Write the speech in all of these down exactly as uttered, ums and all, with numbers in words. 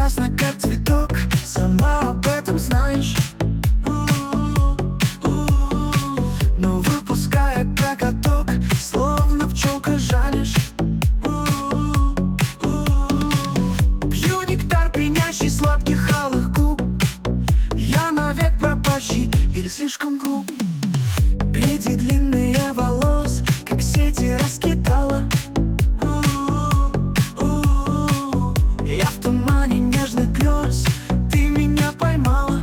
прекрасна, как цветок, сама об этом знаешь. Но выпуская коготок, словно пчелка жалишь. Пью нектар, пьянящий сладких алых губ. Я навек пропащий или слишком груб. Пряди длинные волос, как сети раскидала. Я в тумане нежных грез, ты меня поймала.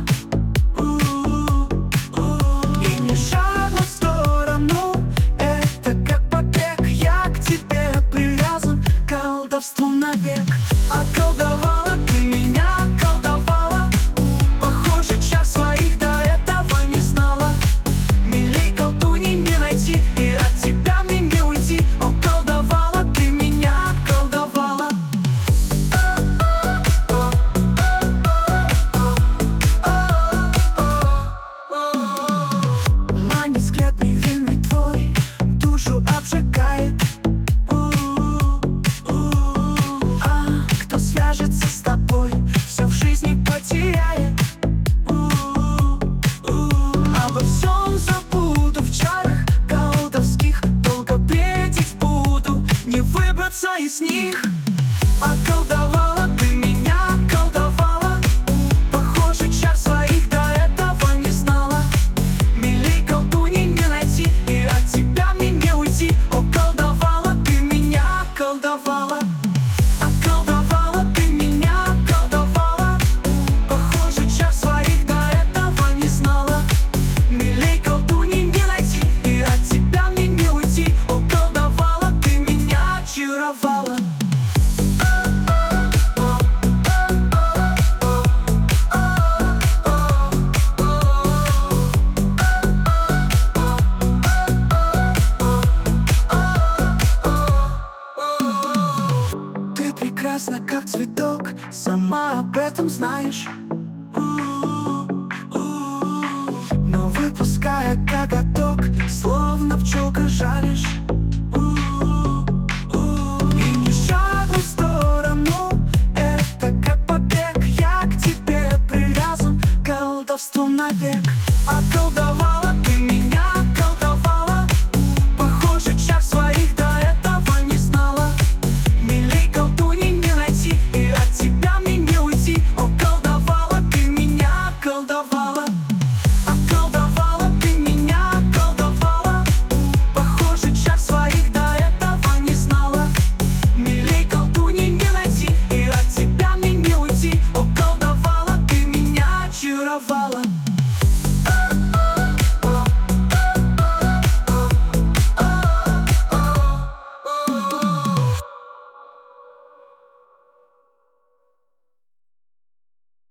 И не шагну в сторону, это как побег. Я к тебе привязан, колдовством навек. Околдовала ты меня, околдовала. Похоже, час своих до этого не знала. Милей колдуньи не найти, и от тебя мне не уйти. Околдовала ты меня, околдовала. Манит взгляд невинный твой, душу обжигает. А кто свяжется с тобой, все в жизни потеряет. Обо всем забуду в чарах колдовских, долго бредить буду, не выбраться из них. Околдовала ты меня, околдовала. Похоже, чар своих до этого не знала. Милей колдуньи не найти, и от тебя мне не уйти. Околдовала ты меня, околдовала. Околдовала ты меня, околдовала. Похоже, чар своих до этого не знала. Милей колдуньи не найти, и от тебя мне не уйти. Околдовала ты меня, очаровала. Ты прекрасна, как цветок, сама об этом знаешь.